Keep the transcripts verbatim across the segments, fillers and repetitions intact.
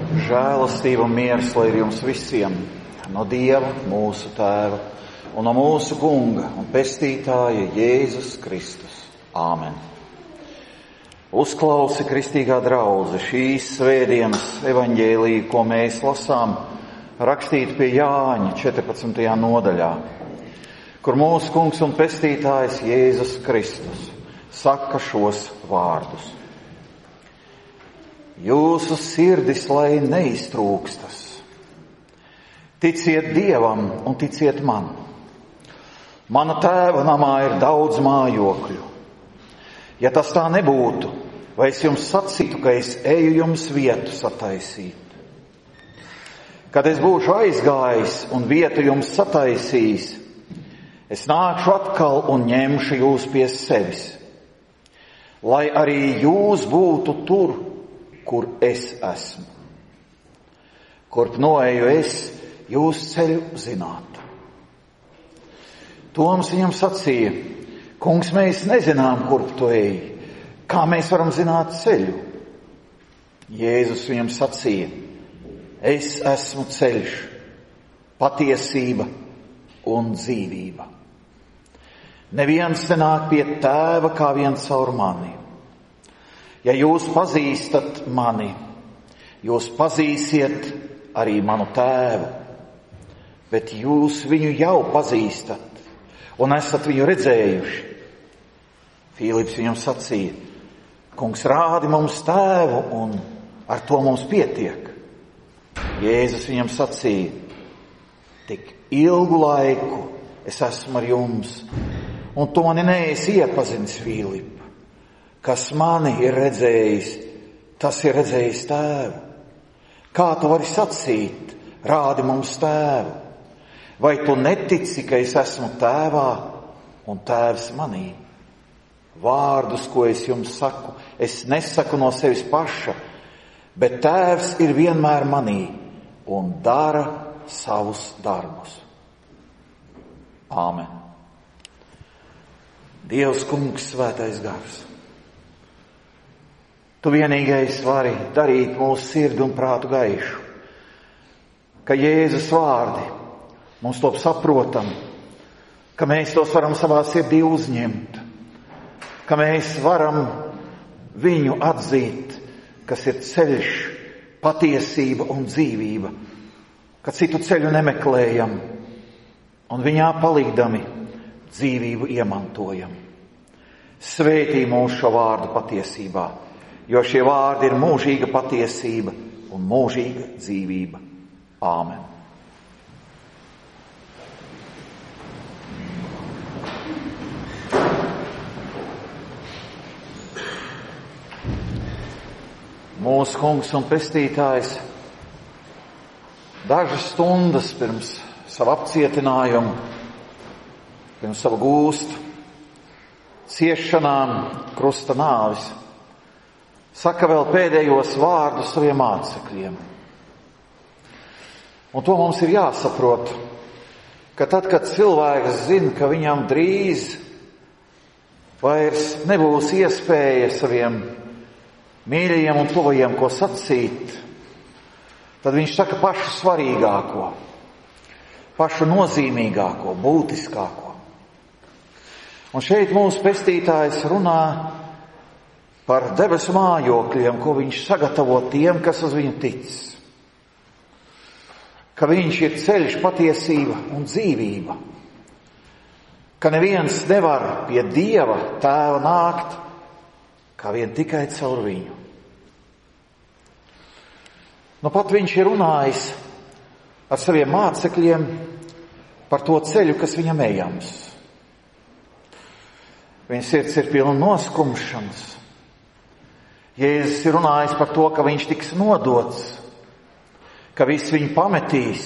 Žēlastība un miers, lai ir jums visiem, no Dieva, mūsu Tēva, un no mūsu Kunga un Pestītāja Jēzus Kristus. Āmen. Uzklausi, kristīgā draudze, šīs svētdienas evaņģēliju, ko mēs lasām, rakstīt pie Jāņa četrpadsmitajā nodaļā, kur mūsu Kungs un Pestītājs Jēzus Kristus saka šos vārdus. Jūsu sirdis, lai neiztrūkstas. Ticiet Dievam un ticiet man. Mana Tēva namā ir daudz mājokļu. Ja tas tā nebūtu, vai es jums sacītu, ka es eju jums vietu sataisīt? Kad es būšu aizgājis un vietu jums sataisījis, es nākšu atkal un ņemšu jūs pie sevis, lai arī jūs būtu tur, kur es esmu. Kurp noeju es, jūs ceļu zinātu. Toms viņam sacīja: Kungs, mēs nezinām, kurp tu eji. Kā mēs varam zināt ceļu? Jēzus viņam sacīja: Es esmu ceļš, patiesība un dzīvība. Neviens nenāk pie Tēva kā viens caur mani. Ja jūs pazīstat mani, jūs pazīsiet arī manu Tēvu, bet jūs viņu jau pazīstat un esat viņu redzējuši. Filips viņam sacīja: Kungs, rādi mums Tēvu, un ar to mums pietiek. Jēzus viņam sacīja: Tik ilgu laiku es esmu ar jums, un tu mani neesi iepazinis, Filip. Kas mani ir redzējis, tas ir redzējis Tēvu. Kā tu vari sacīt: Rādi mums Tēvu? Vai tu netici, ka es esmu Tēvā un Tēvs manī? Vārdus, ko es jums saku, es nesaku no sevis paša, bet Tēvs ir vienmēr manī un dara savus darbus. Āmen. Dievs, Kungs, Svētais Gars, Tu vienīgais vari darīt mūsu sirdi un prātu gaišu, ka Jēzus vārdi mums top saprotam, ka mēs tos varam savā sirdī uzņemt, ka mēs varam viņu atzīt, kas ir ceļš, patiesība un dzīvība, ka citu ceļu nemeklējam un viņā palīdami dzīvību iemantojam. Svētī mūsu šo vārdu patiesībā, jo šie vārdi ir mūžīga patiesība un mūžīga dzīvība. Āmen. Mūsu Kungs un Pestītājs dažas stundas pirms savu apcietinājumu, pirms savu gūstu, ciešanām, krusta nāvis, saka vēl pēdējos vārdus saviem mācekļiem. Un to mums ir jāsaprot, ka tad, kad cilvēks zina, ka viņam drīz vairs nebūs iespēja saviem mīļajiem un tuvajiem ko sacīt, tad viņš saka pašu svarīgāko, pašu nozīmīgāko, būtiskāko. Un šeit mūsu Pestītājs runā par debesu mājokļiem, ko viņš sagatavo tiem, kas uz viņu tic. Ka viņš ir ceļš, patiesība un dzīvība. Ka neviens nevar pie Dieva Tēva nākt, kā vien tikai caur viņu. Nu pat viņš ir runājis ar saviem mācekļiem par to ceļu, kas viņam ejams. Viņa sirds ir pilna noskumšanas. Jēzus ir runājis par to, ka viņš tiks nodots, ka viss viņu pametīs.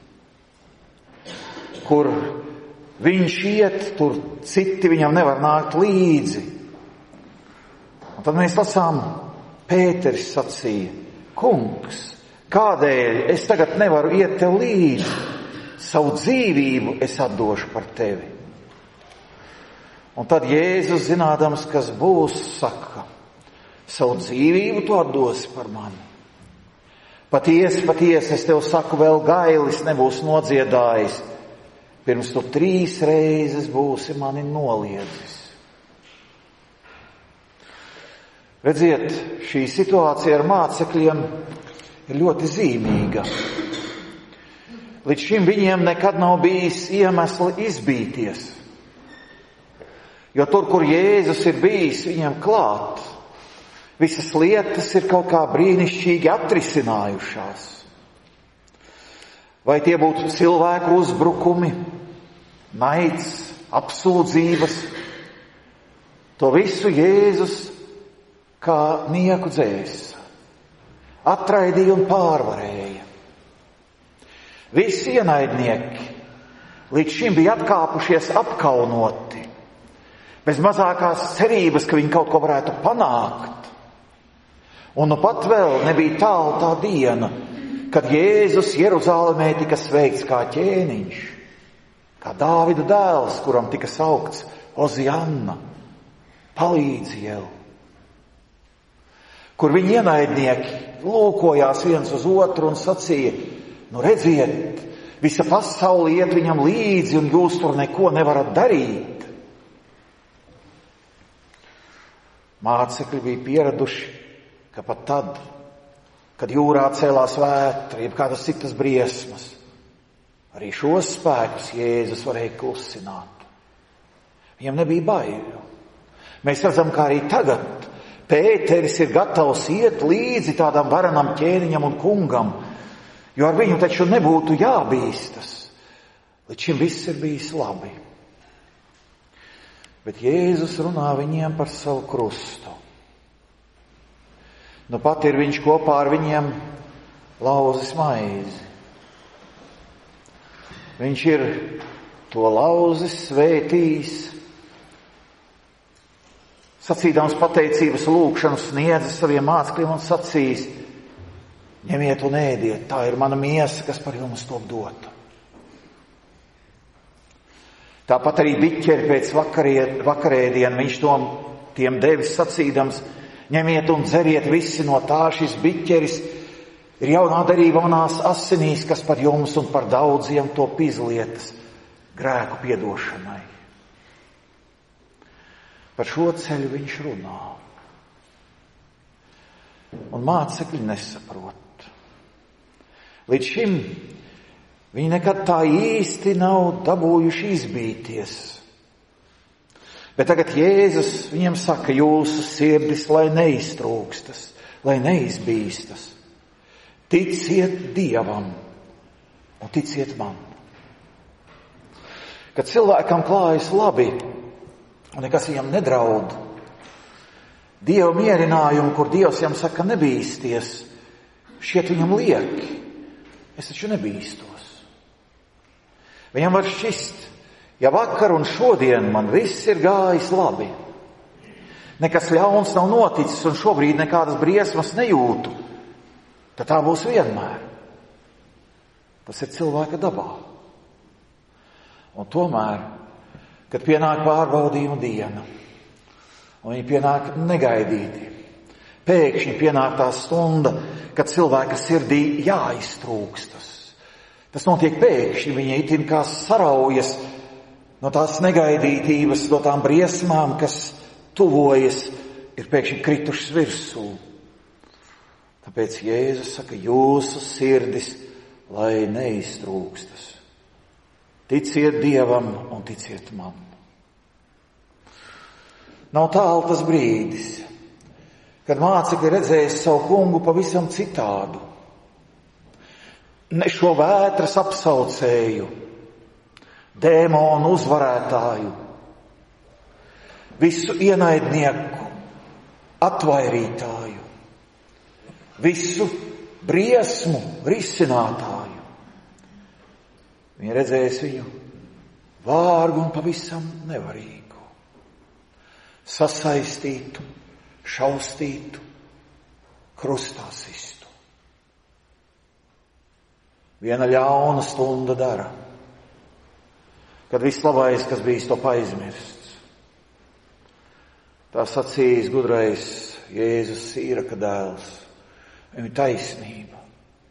Kur viņš iet, tur citi viņam nevar nākt līdzi. Un tad mēs lasām, Pēteris sacīja: Kungs, kādēļ es tagad nevaru iet tev līdzi? Savu dzīvību es atdošu par tevi. Un tad Jēzus, zinādams, kas būs, saka: Savu dzīvību tu atdosi par mani. Patiesi, patiesi, es tev saku, vēl gailis nebūs nodziedājis, pirms tu trīs reizes būsi mani noliedzis. Redziet, šī situācija ar mācekļiem ir ļoti zīmīga. Līdz šim viņiem nekad nav bijis iemesli izbīties, jo tur, kur Jēzus ir bijis viņiem klāt, visas lietas ir kaut kā brīnišķīgi atrisinājušās. Vai tie būtu cilvēku uzbrukumi, naids, apsūdzības, to visu Jēzus kā nieku dzēsa, atraidīja un pārvarēja. Visi ienaidnieki līdz šim bija atkāpušies apkaunoti, bez mazākās cerības, ka viņi kaut ko varētu panākt. Un nu pat vēl nebija tālu tā diena, kad Jēzus Jeruzālēmē tika sveikts kā ķēniņš, kā Dāvida dēls, kuram tika saukts Ozianna, palīdziel. Kur viņi ienaidnieki lūkojās viens uz otru un sacīja, nu redziet, visa pasaule iet viņam līdzi un jūs tur neko nevarat darīt. Mācekļi bija pieraduši, ka pat tad, kad jūrā cēlās vētra, jeb kādas citas briesmas, arī šos spēkus Jēzus varēja klusināt. Viņam nebija baiļu. Mēs redzam, kā arī tagad Pēteris ir gatavs iet līdzi tādam varenam ķēniņam un kungam, jo ar viņu taču nebūtu jābīstas. Līdz šim viss ir bijis labi. Bet Jēzus runā viņiem par savu krustu. Nu pat ir viņš kopā ar viņiem lauzis maizi. Viņš ir to lauzis svētījis, sacīdams pateicības lūgšanu sniedzis saviem mācekļiem un sacījis, ņemiet un ēdiet, tā ir mana miesa, kas par jums top dota. Tāpat arī biķeri pēc vakarie, vakarēdienu viņš tom tiem devis sacīdams, ņemiet un dzeriet visi no tā, šis biķeris ir jaunā derība manās asinīs, kas par jums un par daudziem top izlietas grēku piedošanai. Par šo ceļu viņš runā. Un mācekļi nesaprot. Līdz šim viņi nekad tā īsti nav dabūjuši izbīties. Bet tagad Jēzus viņiem saka, jūsu sirdis, lai neiztrūkstas, lai neizbīstas. Ticiet Dievam un ticiet man. Kad cilvēkam klājas labi, un nekas viņam nedraud, Dieva mierinājumu, kur Dievs viņam saka nebīsties, šķiet viņam lieki. Es taču nebīstos. Viņam var šķist, ja vakar un šodien man viss ir gājis labi, nekas ļauns nav noticis un šobrīd nekādas briesmas nejūtu, tad tā būs vienmēr. Tas ir cilvēka dabā. Un tomēr, kad pienāk pārbaudījuma diena, un viņi pienāk negaidīti, pēkšņi pienāk tā stunda, kad cilvēka sirdī jāiztrūkstas. Tas notiek pēkšņi, viņi itin kā saraujas no tās negaidītības, no tām briesmām, kas tuvojas, ir pēkšņi kritušas virsū. Tāpēc Jēzus saka, jūsu sirdis, lai neiztrūkstas. Ticiet Dievam un ticiet man. Nav tālu tas brīdis, kad mācekļi redzēs savu kungu pavisam citādu. Ne šo vētras apsaucēju, dēmonu uzvarētāju, visu ienaidnieku atvairītāju, visu briesmu risinātāju. Viņi redzēs viņu vārgu un pavisam nevarīgu, sasaistītu, šaustītu, krustā sistu. Viena ļauna stunda dara, kad viss labais, kas bijis, top aizmirsts. Tā sacījis gudrais Jēzus Sīraka dēls. Viņa taisnība.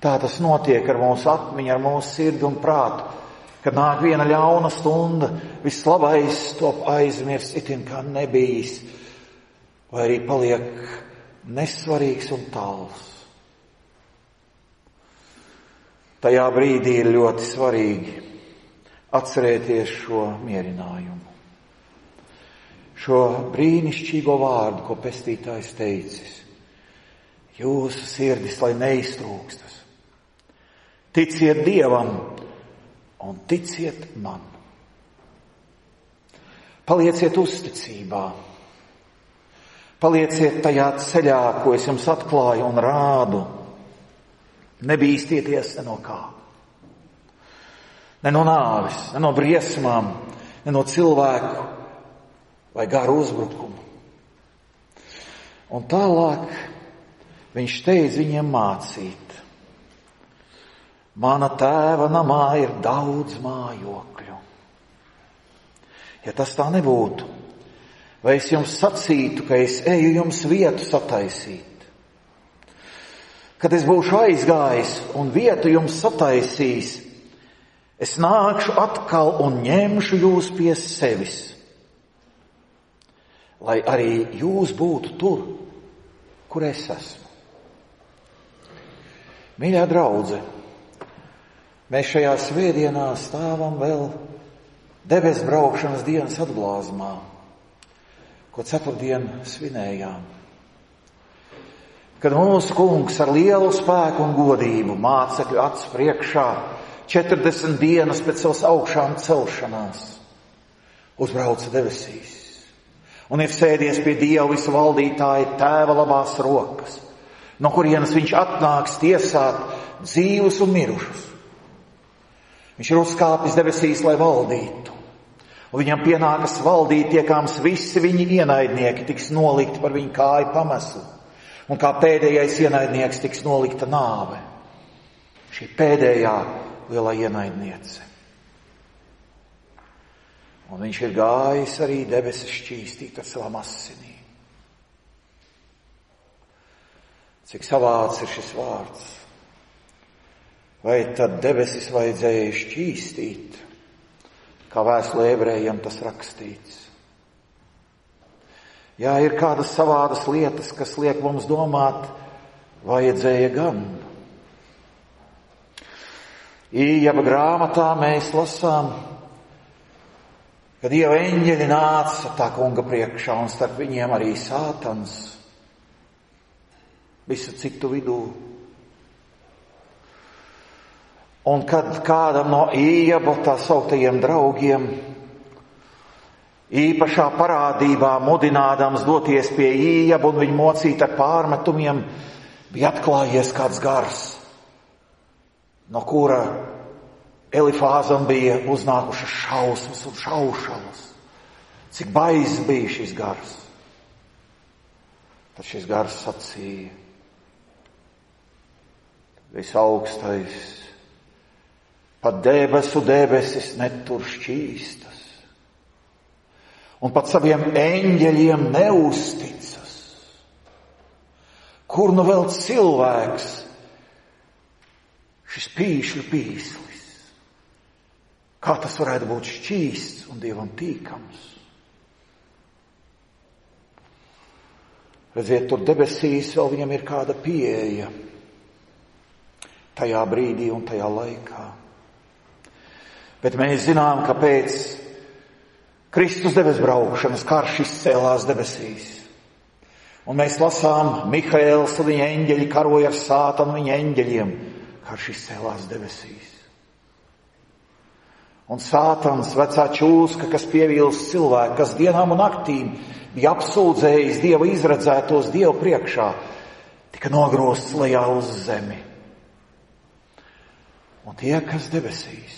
Tā tas notiek ar mūsu atmiņu, ar mūsu sirdi un prātu. Kad nāk viena ļauna stunda, viss labais top aizmirst, itin kā nebijis, vai arī paliek nesvarīgs un tāls. Tajā brīdī ir ļoti svarīgi atcerēties šo mierinājumu. Šo brīnišķīgo vārdu, ko pestītājs teicis. Jūsu sirdis, lai neiztrūkstas. Ticiet Dievam un ticiet man. Palieciet uzticībā. Palieciet tajā ceļā, ko es jums atklāju un rādu. Nebīsties ne no kā. Ne no nāves, ne no briesmām, ne no cilvēku vai garu uzbrukumu. Un tālāk viņš steidz viņiem mācīt. Mana tēva namā ir daudz mājokļu. Ja tas tā nebūtu, vai es jums sacītu, ka es eju jums vietu sataisīt? Kad es būšu aizgājis un vietu jums sataisījis, es nākšu atkal un ņemšu jūs pie sevis, lai arī jūs būtu tur, kur es esmu. Mīļā draudze, mēs šajā svētdienā stāvam vēl debesu braukšanas dienas atglāzumā, ko ceturtdien svinējām. Kad mūsu kungs ar lielu spēku un godību mācekļu acu priekšā četrdesmit dienas pēc savas augšām celšanās uzbrauca debesīs un ir sēdies pie Dieva visu valdītāja tēva labās rokas, no kurienes viņš atnāks tiesāt dzīvus un mirušus. Viņš ir uzkāpis debesīs, lai valdītu, un viņam pienākas valdīt, tiekāms visi viņi ienaidnieki tiks nolikti par viņu kāju pameslu. Un kā pēdējais ienaidnieks tiks nolikta nāve. Šī pēdējā lielā ienaidniece. Un viņš ir gājis arī debesis šķīstīt ar savām asinīm. Cik savāds ir šis vārds. Vai tad debesis vajadzēja šķīstīt, kā vēstulē ebrejiem tas rakstīts? Jā, ir kādas savādas lietas, kas liek mums domāt, vajadzēja gan. Ījaba grāmatā mēs lasām, ka Dieva eņģeļi nāca tā kunga priekšā un starp viņiem arī Sātans, visu citu vidū. Un kad kādam no Ījaba tā sauktajiem draugiem īpašā parādībā mudinādams doties pie Ījaba un viņu mocīt ar pārmetumiem, bija atklājies kāds gars, no kura Elifāzam bija uznākušas šausmas un šaušalas. Cik baizs bija šis gars. Tad šis gars sacīja: Visaugstais, pat debesu debesis netur šķīstas. Un pat saviem eņģeļiem neuzticas. Kur nu vēl cilvēks, šis pīšļu pīslis? Kā tas varētu būt šķīsts un Dievam tīkams? Redziet, tur debesīs vēl viņam ir kāda pieeja tajā brīdī un tajā laikā. Bet mēs zinām, ka pēc Kristus debesu braukšanas karš izcēlās debesīs. Un mēs lasām, Mihaēls un viņa eņģeļi karoja ar Sātanu un viņa eņģeļiem. Karš izcēlās debesīs. Un Sātans, vecā čūska, kas pievils cilvēku, kas dienām un naktīm bija apsūdzējis Dieva izredzētos Dievu priekšā, tika nogrozts lejā uz zemi. Un tie, kas debesīs,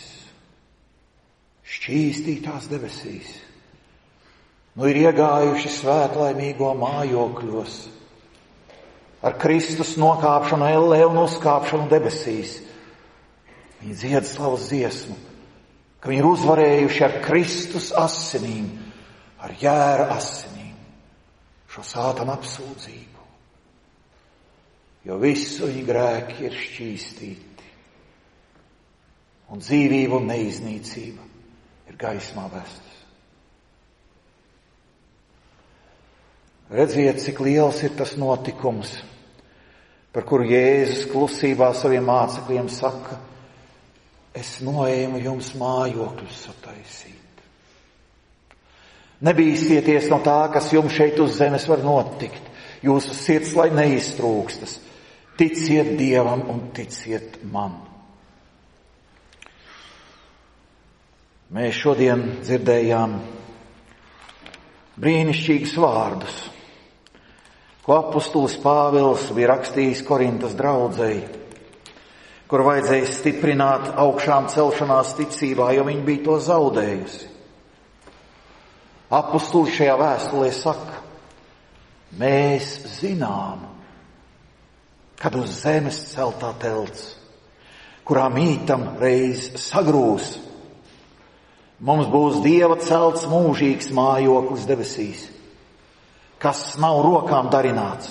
šķīstītās debesīs, nu ir iegājuši svētlaimīgo mājokļos ar Kristus nokāpšanu ellē un uzkāpšanu debesīs. Viņi dzied slavas dziesmu, ka viņi ir uzvarējuši ar Kristus asinīm, ar jēra asinīm šo Sātana apsūdzību. jo visu viņa grēki ir šķīstīti, un dzīvība un neiznīcība ir gaismā vestas. Redziet, cik liels ir tas notikums, par kuru Jēzus klusībā saviem mācekļiem saka, es noēmu jums mājokļus sataisīt. Nebīsties no tā, kas jums šeit uz zemes var notikt. Jūsu sirds lai neiztrūkstas. Ticiet Dievam un ticiet man. Mēs šodien dzirdējām brīnišķīgus vārdus, ko apustulis Pāvils bija rakstījis Korintas draudzei, kur vajadzēja stiprināt augšām celšanās ticībā, jo viņi bija to zaudējusi. Apustulis šajā vēstulē saka, mēs zinām, kad uz zemes celtā telts, kurā mītam reiz sagrūs, mums būs Dieva celts mūžīgs mājoklis debesīs, kas nav rokām darināts.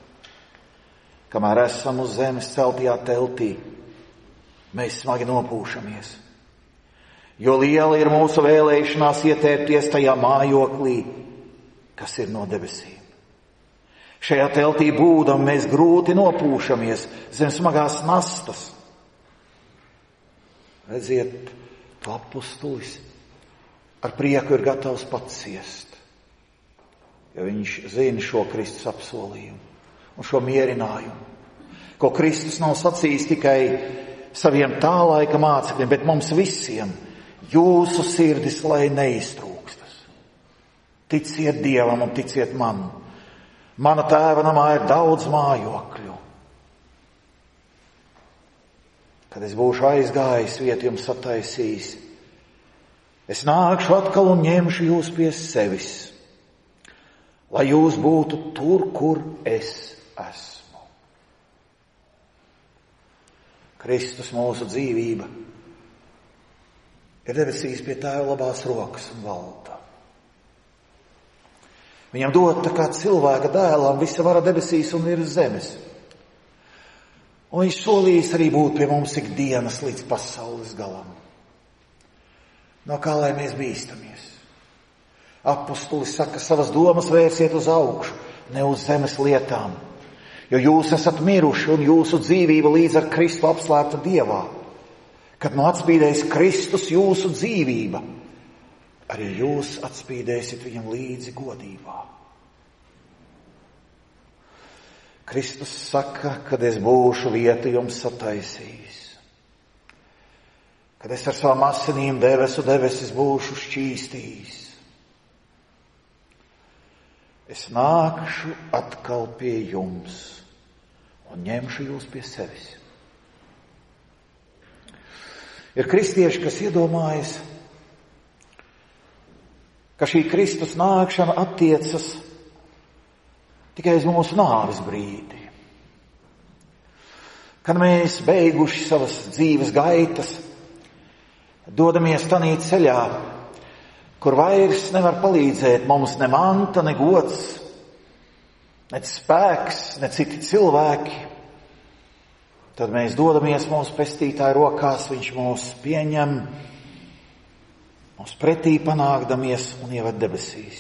Kamēr esam uz zemes celtajā teltī, mēs smagi nopūšamies, jo liela ir mūsu vēlēšanās ietērpties tajā mājoklī, kas ir no debesīm. Šajā teltī būdam mēs grūti nopūšamies zem smagās nastas. Redziet, apustulis ar prieku ir gatavs pats ciest, jo viņš zina šo Kristus apsolījumu un šo mierinājumu, ko Kristus nav sacījis tikai saviem tā laika mācekļiem, bet mums visiem. Jūsu sirdis lai neiztrūkstas. Ticiet Dievam un ticiet man. Mana tēva namā ir daudz mājokļu. Kad es būšu aizgājis, vietu jums sataisījis, es nākšu atkal un ņemšu jūs pie sevis, lai jūs būtu tur, kur es esmu. Kristus mūsu dzīvība ir debesīs pie Tēva labās rokas un valda. Viņam dota kā cilvēka dēlam visa vara debesīs un virs zemes. Un viņš solījis arī būt pie mums ikdienas līdz pasaules galam. No kā lai mēs bīstamies? Apustulis saka, savas domas vērsiet uz augšu, ne uz zemes lietām, jo jūs esat miruši un jūsu dzīvība līdz ar Kristu apslēpta Dievā. Kad nu atspīdēs Kristus jūsu dzīvība, arī jūs atspīdēsiet viņam līdzi godībā. Kristus saka, kad es būšu vietu jums sataisījis, kad es ar savām asinīm debesu debesis būšu šķīstījis, es nākšu atkal pie jums un ņemšu jūs pie sevis. Ir kristieši, kas iedomājas, ka šī Kristus nākšana attiecas tikai uz mūsu nāves brīdi. Kad mēs beiguši savas dzīves gaitas, dodamies tanī ceļā, kur vairs nevar palīdzēt mums ne manta, ne gods, ne spēks, ne citi cilvēki, tad mēs dodamies mūsu pestītāja rokās, viņš mūs pieņem, mums pretī panākdamies un ieved debesīs.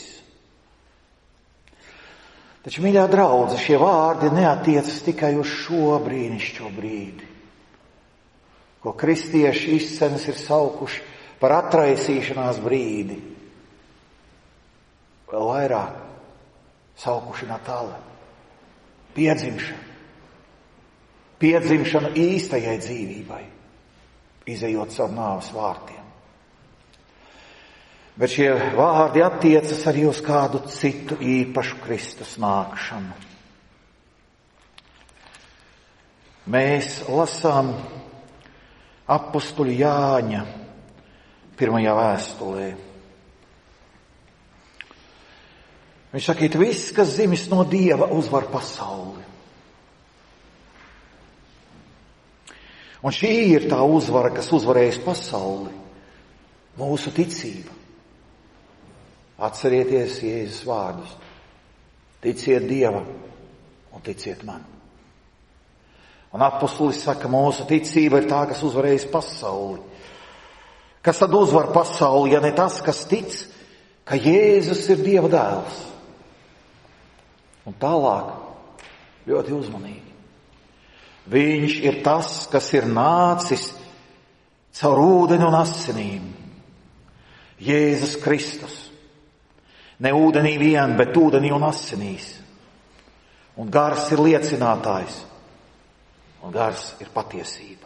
Taču, mīļā draudze, šie vārdi neatiecas tikai uz šo brīnišķo brīdi, ko kristieši izcenes ir saukuši par atraisīšanās brīdi. Vēl vairāk saukuši Natāli, piedzimšana. Piedzimšana īstajai dzīvībai, izejot caur nāves vārtiem. Bet šie vārdi attiecas arī uz kādu citu īpašu Kristus nākšanu. Mēs lasām apustuļa Jāņa pirmajā vēstulē. Viņš saka, it viss, kas dzimis no Dieva, uzvar pasauli. Un šī ir tā uzvara, kas uzvarējas pasauli, mūsu ticība. Atcerieties Jēzus vārdus. Ticiet Dievam un ticiet man. Un apustulis saka, mūsu ticība ir tā, kas uzvarējis pasauli. Kas tad uzvar pasauli, ja ne tas, kas tic, ka Jēzus ir Dieva dēls? Un tālāk, ļoti uzmanīgi. Viņš ir tas, kas ir nācis caur ūdeni un asinīm. Jēzus Kristus. Ne ūdenī vien, bet ūdenī un asinīs. Un gars ir liecinātājs. Un gars ir patiesība.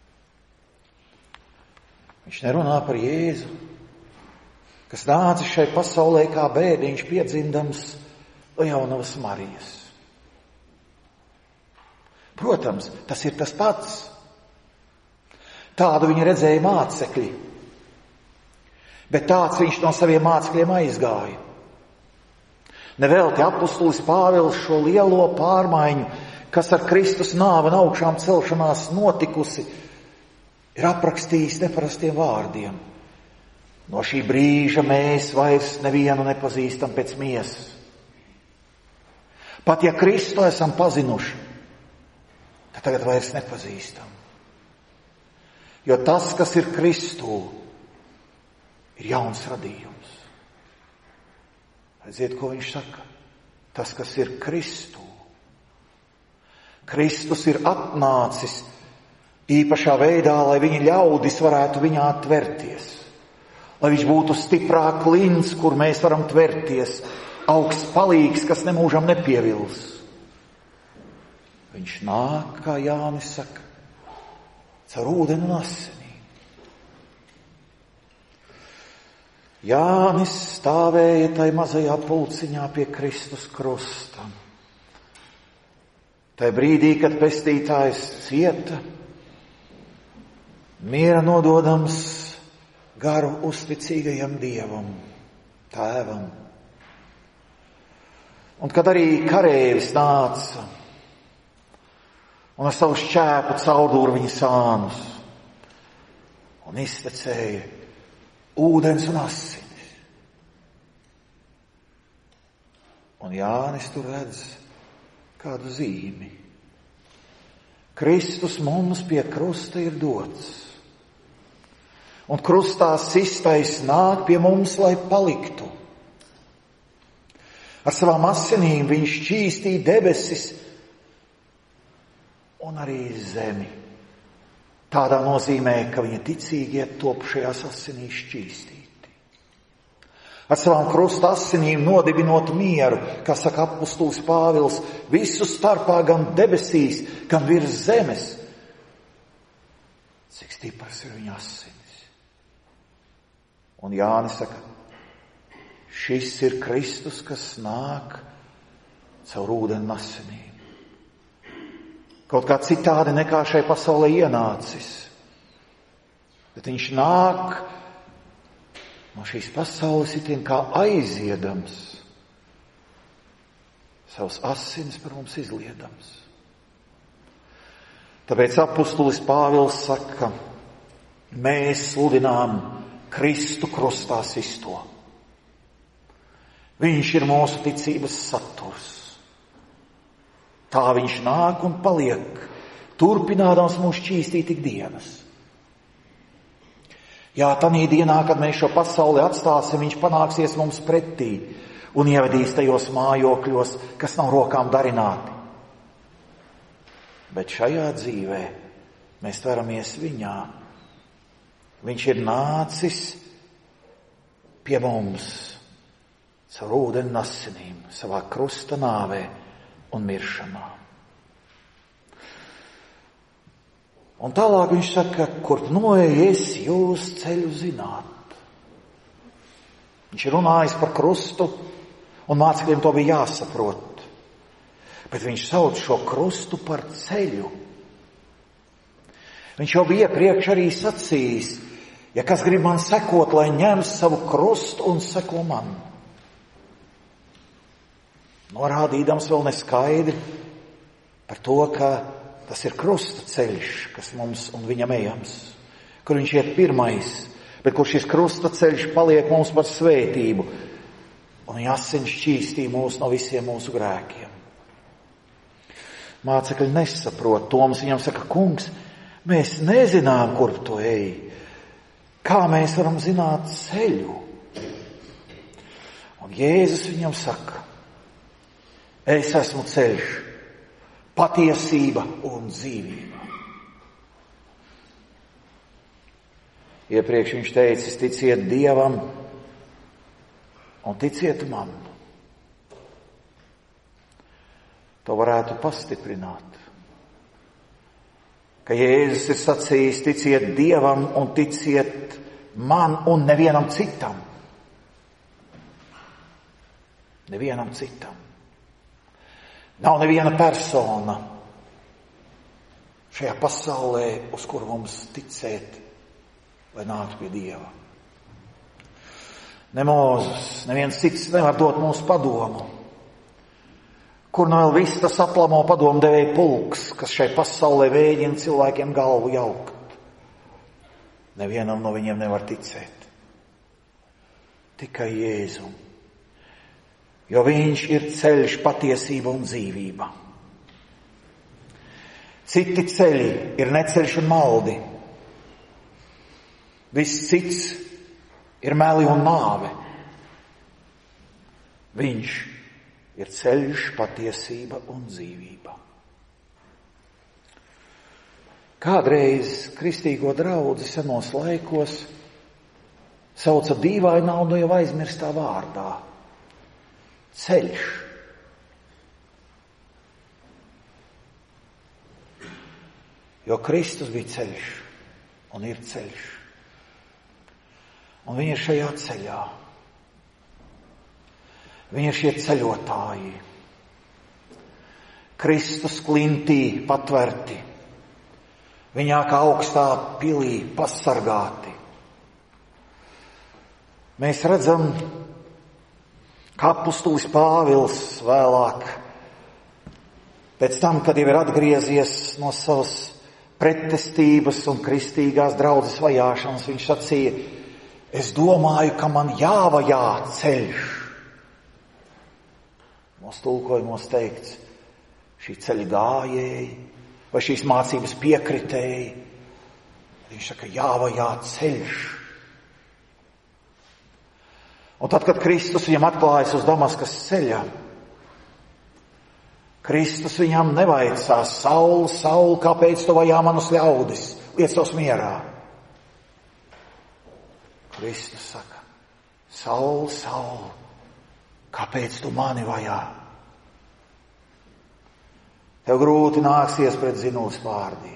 Viņš nerunā par Jēzu, kas nāca šai pasaulē kā bērniņš piedzimdams no jaunavas Marijas. Protams, tas ir tas pats. Tādu viņi redzēja mācekļi. Bet tāds viņš no saviem mācekļiem aizgāja. Nevelti apustulis Pāvils šo lielo pārmaiņu, kas ar Kristus nāvi un augšām celšanās notikusi, ir aprakstījis neparastiem vārdiem. No šī brīža mēs vairs nevienu nepazīstam pēc miesas. Pat ja Kristu esam pazinuši, tad tagad vairs nepazīstam. Jo tas, kas ir Kristū, ir jauns radījums. Redziet, ko viņš saka? Tas, kas ir Kristū. Kristus ir atnācis īpašā veidā, lai viņa ļaudis varētu viņā tverties. Lai viņš būtu stiprā klints, kur mēs varam tverties, augsts palīgs, kas nemūžam nepievils. Viņš nāk, kā Jānis saka, caur ūdeni un asinīm. Jānis stāvēja tai mazajā pulciņā pie Kristus krusta. Tai brīdī, kad pestītājs cieta, miera nododams garu uzticīgajam Dievam, Tēvam. Un kad arī karēvis nāca un ar savu šķēpu caurdūra viņa sānus un iztecēja ūdens un asinis. Un Jānis tur redz kādu zīmi. Kristus mums pie krusta ir dots. Un krustā sistais nāk pie mums, lai paliktu. Ar savām asinīm viņš šķīstīja debesis un arī zemi. Tādā nozīmē, ka viņa ticīgie top šajās asinīs šķīstīti. Ar savām krusta asinīm nodibinot mieru, kā saka apustulis Pāvils, visu starpā gan debesīs, gan virs zemes. Cik stipras ir viņa asinis. Un Jānis saka, šis ir Kristus, kas nāk caur ūdeni un asinīm. Kaut kā citādi nekā šai pasaulē ienācis. Bet viņš nāk no šīs pasaules itien kā aiziedams, savus asinis par mums izliedams. Tāpēc apustulis Pāvils saka, mēs sludinām Kristu krustā sisto. Viņš ir mūsu ticības saturs. Tā viņš nāk un paliek, turpinādams mūs šķīstīt ikdienas. Jā, tanī dienā, kad mēs šo pasauli atstāsim, viņš panāksies mums pretī un ievedīs tajos mājokļos, kas nav rokām darināti. Bet šajā dzīvē mēs tveramies viņā. Viņš ir nācis pie mums caur ūdeni un asinīm, savā krusta nāvē un miršanā. Un tālāk viņš saka, kurp noejies, jūs ceļu zināt. Viņš ir runājis par krustu, un mācekļiem to bija jāsaprot. Bet viņš sauc šo krustu par ceļu. Viņš jau bija iepriekš arī sacījis, ja kas grib man sekot, lai ņem savu krustu un seko man. Norādīdams vēl neskaidri par to, ka tas ir krusta ceļš, kas mums un viņam ejams, kur viņš iet pirmais, bet kur šis krusta ceļš paliek mums par svētību, un viņa asins šķīstī mūs no visiem mūsu grēkiem. Mācekļi nesaprot. Toms viņam saka, kungs, mēs nezinām, kur tu ej. Kā mēs varam zināt ceļu? Un Jēzus viņam saka, es esmu ceļš, patiesība un dzīvība. Iepriekš viņš teicis, ticiet Dievam un ticiet man. To varētu pastiprināt. Ka Jēzus ir sacījis, ticiet Dievam un ticiet man un nevienam citam. Nevienam citam. Nav neviena persona šajā pasaulē, uz kuru mums ticēt, lai nāktu pie Dieva. Ne Mūzes, neviens cits nevar dot mums padomu. Kur nu vēl viss tas aplamo padomdevēja pulks, kas šai pasaulē mēģina cilvēkiem galvu jaukt. Nevienam no viņiem nevar ticēt. Tikai Jēzum. Jo viņš ir ceļš, patiesība un dzīvība. Citi ceļi ir neceļš un maldi. Viss cits ir meli un nāve. Viņš ir ceļš, patiesība un dzīvība. Kādreiz kristīgo draudzi senos laikos sauca dīvainā un jau aizmirstā vārdā. Ceļš. Jo Kristus bija ceļš un ir ceļš. Un viņi ir šajā ceļā. Viņi ir šie ceļotāji. Kristus klintī patverti. Viņā kā augstā pilī pasargāti. Mēs redzam, kā apustulis Pāvils vēlāk, pēc tam, kad jau ir atgriezies no savas pretestības un kristīgās draudzes vajāšanas, viņš sacīja, es domāju, ka man jāvajā ceļš. Mūsu tulkojumos teikts, šī ceļa gājēji vai šīs mācības piekritēji. Viņš saka, jāvajā ceļš. Un tad, kad Kristus viņam atklājas uz Damaskas ceļa, Kristus viņam nevaicā, Saul, Saul, kāpēc tu vajā manus ļaudis? Liec tos mierā. Kristus saka, Saul, Saul, kāpēc tu mani vajā? Tev grūti nāksies pret zinuli spārdīt.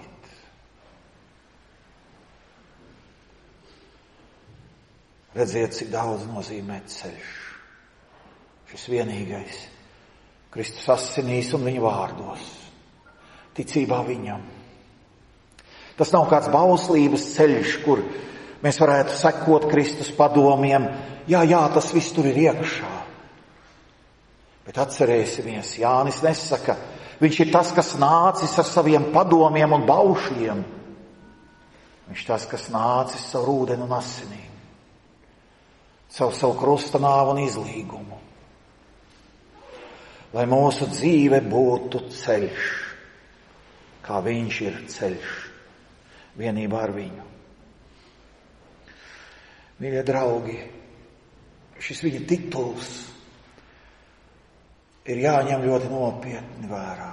Redziet, cik daudz nozīmē ceļš. Šis vienīgais. Kristus asinīs un viņa vārdos. Ticībā viņam. Tas nav kāds bauslības ceļš, kur mēs varētu sekot Kristus padomiem. Jā, jā, tas viss tur ir iekšā. Bet atcerēsimies, Jānis nesaka, viņš ir tas, kas nācis ar saviem padomiem un baušļiem. Viņš tas, kas nācis ar ūdeni un asinīm. Savu, savu krusta nāvu un izlīgumu. Lai mūsu dzīve būtu ceļš, kā viņš ir ceļš, vienībā ar viņu. Mīļie draugi, šis viņa tituls ir jāņem ļoti nopietni vērā.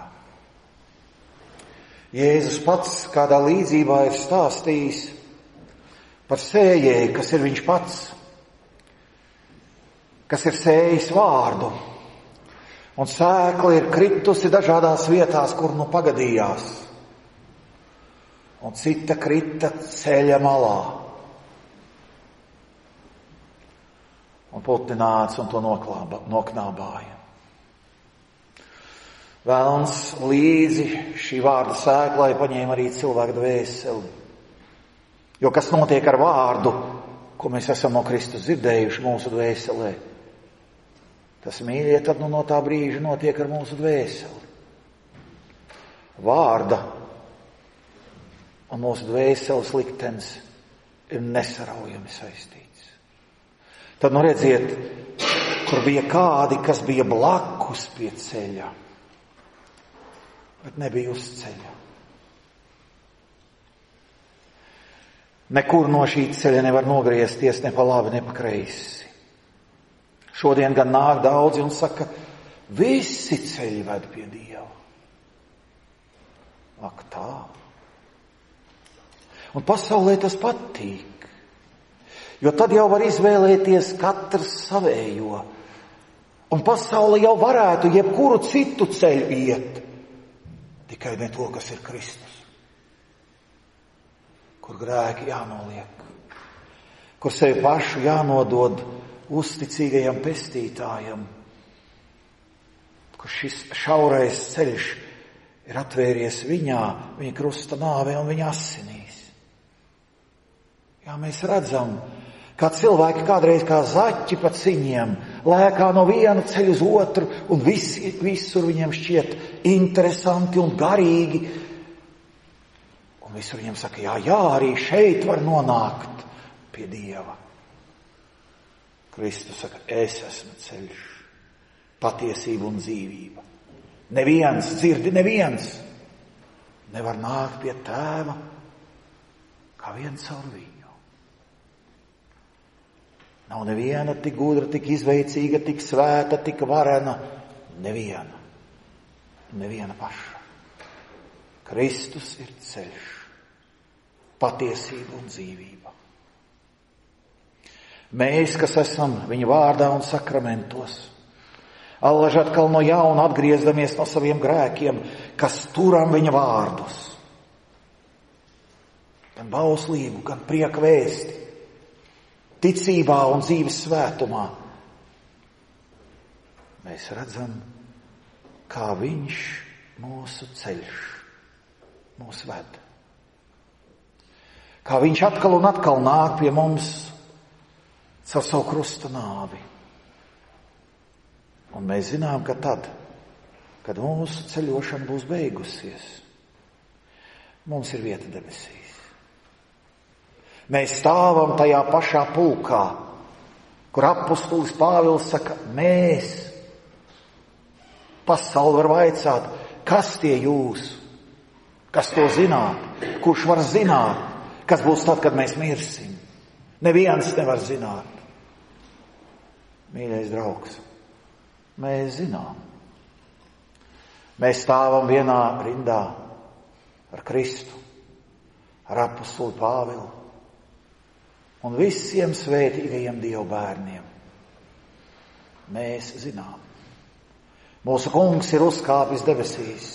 Jēzus pats kādā līdzībā ir stāstījis par sējēju, kas ir viņš pats, kas ir sējis vārdu, un sēkla ir kritusi dažādās vietās, kur nu pagadījās, un cita krita ceļa malā. Un putni nāca un to noklāba, noknābāja. Velns līdzi šī vārda sēklai paņēma arī cilvēku dvēseli. Jo kas notiek ar vārdu, ko mēs esam no Kristus dzirdējuši mūsu dvēselē, tas, mīļie, tad nu no tā brīža notiek ar mūsu dvēseli. Vārda un mūsu dvēseles liktenis ir nesaraujami saistīts. Tad nu redziet, kur bija kādi, kas bija blakus pie ceļa. bet nebija uz ceļa. Nekur no šī ceļa nevar nogriezties ne pa labi, ne pa kreisi. Šodien gan nāk daudzi un saka, visi ceļi ved pie Dieva. Ak tā. Un pasaulē tas patīk, jo tad jau var izvēlēties katrs savējo. Un pasaule jau varētu jebkuru citu ceļu iet, tikai ne to, kas ir Kristus. Kur grēki jānoliek, kur sevi pašu jānodod uzticīgajam pestītājam, kur šis šaurais ceļš ir atvēries viņā, viņa krusta nāvē un viņa asinīs. Jā, mēs redzam, kā cilvēki kādreiz kā zaķi pa ciņiem lēkā no viena ceļa uz otru un visi, visur viņiem šķiet interesanti un garīgi. Un visur viņiem saka, jā, jā, arī šeit var nonākt pie Dieva. Kristus saka, es esmu ceļš, patiesība un dzīvība. Neviens, dzirdi, neviens nevar nākt pie Tēva, kā viens caur viņu. Nav neviena tik gudra, tik izveicīga, tik svēta, tik varena. Neviena. Neviena paša. Kristus ir ceļš, patiesība un dzīvība. Mēs, kas esam viņa vārdā un sakramentos, allaž atkal no jauna atgriezdamies no saviem grēkiem, kas turam viņa vārdus. Gan bauslību, gan prieka vēsti, ticībā un dzīves svētumā. Mēs redzam, kā viņš mūsu ceļš mūs ved. Kā viņš atkal un atkal nāk pie mums caur savu krusta nāvi. Un mēs zinām, ka tad, kad mūsu ceļošana būs beigusies, mums ir vieta debesīs. Mēs stāvam tajā pašā pulkā, kur apostolis Pāvils saka, mēs. Pasaule var vaicāt, kas tie jūs? Kas to zināt? Kurš var zināt? Kas būs tad, kad mēs mirsim? Neviens nevar zināt. Mīļais draugs, mēs zinām. Mēs stāvam vienā rindā ar Kristu, ar apostoli Pāvilu un visiem svētīgajiem Dieva bērniem. Mēs zinām. Mūsu kungs ir uzkāpis debesīs.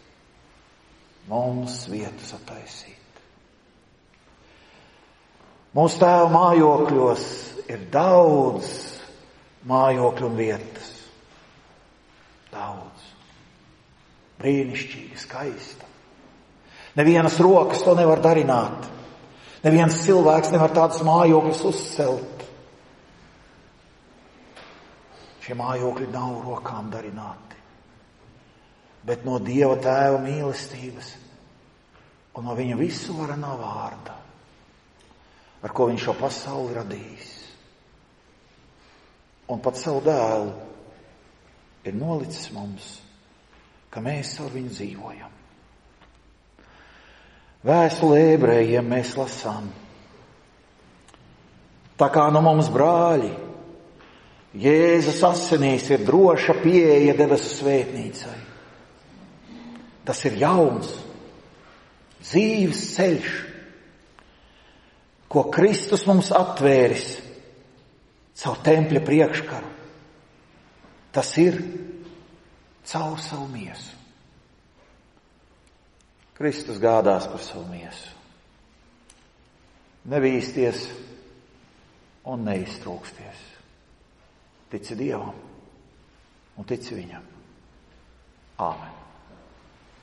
Mums vietas attaisīt. Mūsu Tēva mājokļos ir daudz mājokļu un vietas. Daudz. Brīnišķīgi, skaista. Nevienas rokas to nevar darināt. Neviens cilvēks nevar tādus mājokļus uzcelt. Šie mājokļi nav rokām darināti, bet no Dieva Tēva mīlestības un no viņa visu varenā vārda, ar ko viņš šo pasauli radījis. Un pat savu dēlu ir nolicis mums, ka mēs ar viņu dzīvojam. Vēstulē Ebrejiem mēs lasām. Tā kā no mums brāļi, Jēzus asinīs ir droša pieeja debesu svētnīcai. Tas ir jauns, dzīves ceļš, ko Kristus mums atvēris caur tempļa priekškaru. Tas ir caur savu miesu. Kristus gādās par savu miesu. Nebīsties un neiztrūksties. Tici Dievam un tici viņam. Āmen.